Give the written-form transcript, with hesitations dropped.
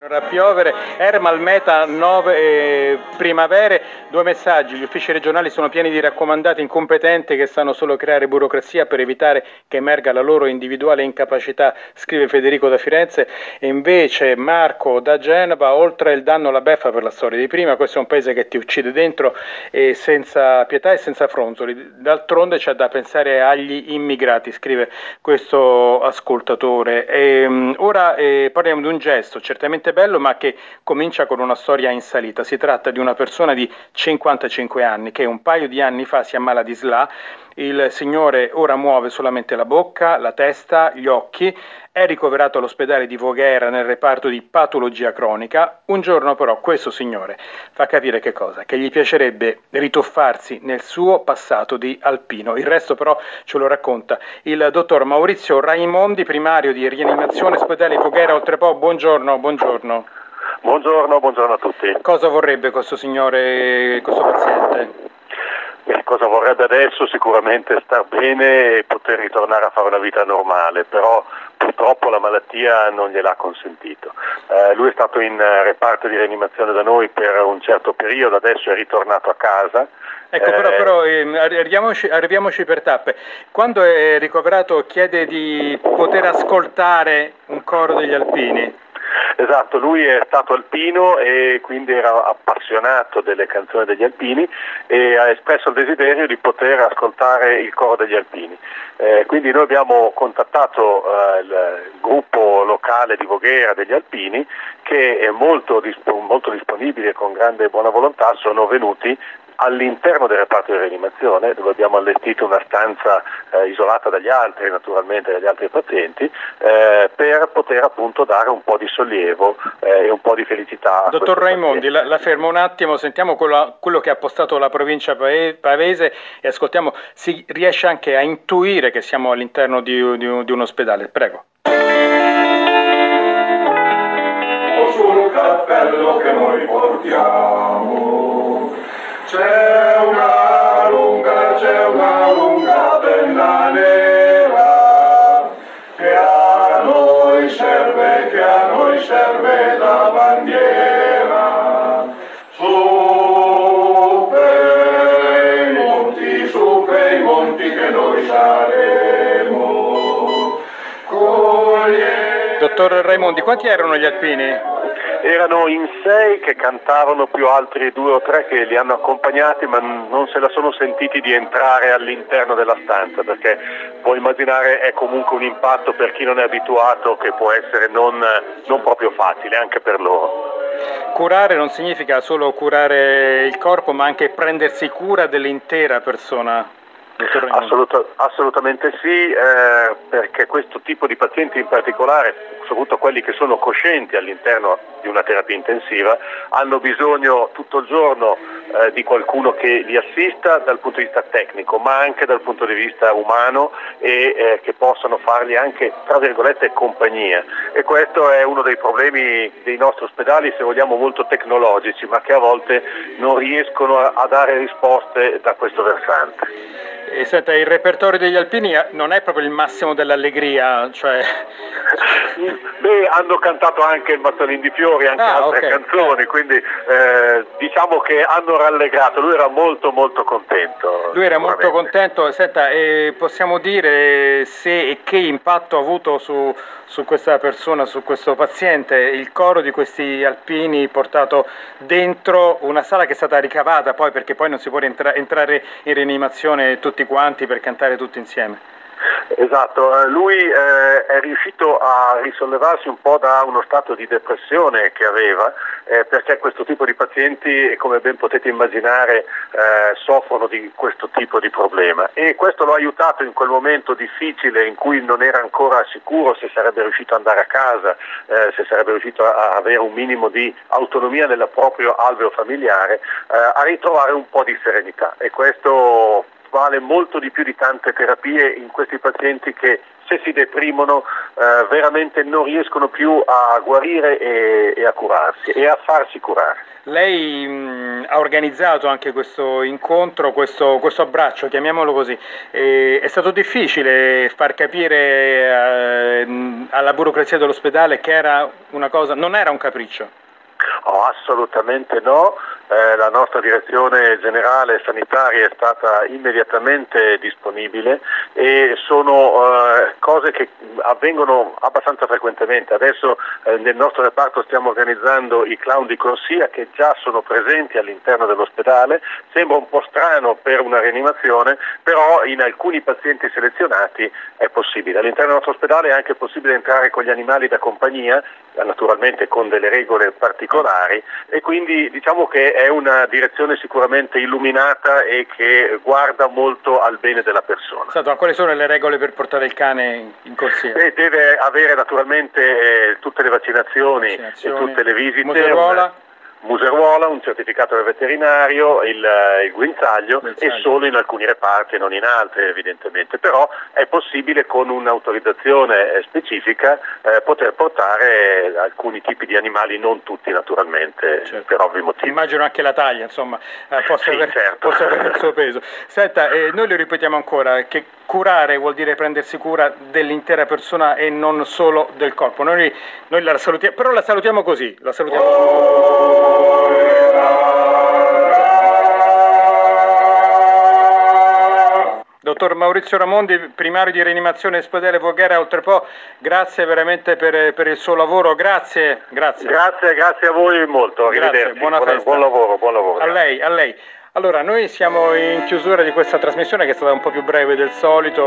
A piovere, Ermal Meta 9 primavere, 2 messaggi: gli uffici regionali sono pieni di raccomandati incompetenti che sanno solo creare burocrazia per evitare che emerga la loro individuale incapacità, scrive Federico da Firenze. E invece Marco da Genova: oltre il danno alla beffa per la storia di prima, questo è un paese che ti uccide dentro e senza pietà e senza fronzoli, d'altronde c'è da pensare agli immigrati, scrive questo ascoltatore. Ora parliamo di un gesto certamente bello, ma che comincia con una storia in salita. Si tratta di una persona di 55 anni che un paio di anni fa si ammala di SLA. Il signore ora muove solamente la bocca, la testa, gli occhi. È ricoverato all'ospedale di Voghera nel reparto di patologia cronica. Un giorno però questo signore fa capire che cosa? Che gli piacerebbe rituffarsi nel suo passato di alpino. Il resto però ce lo racconta il dottor Maurizio Raimondi, primario di rianimazione ospedale Voghera Oltrepò. Buongiorno, buongiorno. Buongiorno a tutti. Cosa vorrebbe questo signore, questo paziente? Cosa vorrebbe adesso? Sicuramente star bene e poter ritornare a fare una vita normale, però purtroppo la malattia non gliel'ha consentito. Lui è stato in reparto di rianimazione da noi per un certo periodo, adesso è ritornato a casa. Ecco, però arriviamoci per tappe. Quando è ricoverato chiede di poter ascoltare un coro degli alpini. Esatto, lui è stato alpino e quindi era appassionato delle canzoni degli alpini e ha espresso il desiderio di poter ascoltare il coro degli alpini. Quindi noi abbiamo contattato il gruppo locale di Voghera degli alpini, che è molto disponibile e con grande buona volontà sono venuti all'interno del reparto di rianimazione, dove abbiamo allestito una stanza isolata dagli altri, naturalmente dagli altri pazienti, per poter appunto dare un po' di sollievo e un po' di felicità a Dottor Raimondi, paziente. la fermo un attimo, sentiamo quello che ha postato la provincia pavese e ascoltiamo. Si riesce anche a intuire che siamo all'interno di un ospedale, prego. Sul cappello che noi portiamo c'è una lunga penna nera che a noi serve da bandiera. Su per i monti che noi saremo. Dottor Raimondi, quanti erano gli alpini? Erano in 6 che cantavano, più altri 2 o 3 che li hanno accompagnati, ma non se la sono sentiti di entrare all'interno della stanza, perché puoi immaginare è comunque un impatto per chi non è abituato che può essere non proprio facile anche per loro. Curare non significa solo curare il corpo, ma anche prendersi cura dell'intera persona. Assolutamente sì, perché questo tipo di pazienti in particolare, soprattutto quelli che sono coscienti all'interno di una terapia intensiva, hanno bisogno tutto il giorno di qualcuno che li assista dal punto di vista tecnico, ma anche dal punto di vista umano e che possano fargli anche, tra virgolette, compagnia. E questo è uno dei problemi dei nostri ospedali, se vogliamo, molto tecnologici, ma che a volte non riescono a dare risposte da questo versante. E senta, il repertorio degli alpini non è proprio il massimo dell'allegria, cioè... Beh, hanno cantato anche il Mazzolin di Fiori, anche altre canzoni, quindi diciamo che hanno rallegrato. Lui era molto contento. Lui era molto contento. Senta, possiamo dire se e che impatto ha avuto su questa persona, su questo paziente, il coro di questi alpini portato dentro una sala che è stata ricavata poi, perché poi non si può entrare in rianimazione tutti quanti per cantare tutti insieme. Esatto, lui è riuscito a risollevarsi un po' da uno stato di depressione che aveva, perché questo tipo di pazienti, come ben potete immaginare, soffrono di questo tipo di problema, e questo l'ha aiutato in quel momento difficile in cui non era ancora sicuro se sarebbe riuscito ad andare a casa, se sarebbe riuscito a avere un minimo di autonomia nel proprio alveo familiare, a ritrovare un po' di serenità, e questo vale molto di più di tante terapie in questi pazienti che, se si deprimono, veramente non riescono più a guarire e a curarsi e a farsi curare. Lei ha organizzato anche questo incontro, questo abbraccio, chiamiamolo così. È stato difficile far capire alla burocrazia dell'ospedale che era una cosa, non era un capriccio? Oh, assolutamente no. La nostra direzione generale sanitaria è stata immediatamente disponibile e sono cose che avvengono abbastanza frequentemente. Adesso nel nostro reparto stiamo organizzando i clown di corsia che già sono presenti all'interno dell'ospedale. Sembra un po' strano per una rianimazione, però in alcuni pazienti selezionati è possibile. All'interno del nostro ospedale è anche possibile entrare con gli animali da compagnia, naturalmente con delle regole particolari, e quindi diciamo che è una direzione sicuramente illuminata e che guarda molto al bene della persona. Ma quali sono le regole per portare il cane in corsia? Deve avere naturalmente tutte le vaccinazioni e tutte le visite. Museruola, un certificato del veterinario, il guinzaglio, e solo in alcuni reparti e non in altri evidentemente, però è possibile con un'autorizzazione specifica poter portare alcuni tipi di animali, non tutti naturalmente, certo, per ovvi motivi. Immagino anche la taglia, insomma, possa avere il suo peso. Senta, noi lo ripetiamo ancora, che curare vuol dire prendersi cura dell'intera persona e non solo del corpo. Noi la salutiamo, però la salutiamo così, la salutiamo. Dottor Maurizio Ramondi, primario di rianimazione ospedale Voghera Oltrepò, grazie veramente per il suo lavoro, grazie. Grazie a voi molto, arrivederci. Buona festa. Buon lavoro. A lei. Allora, noi siamo in chiusura di questa trasmissione che è stata un po' più breve del solito.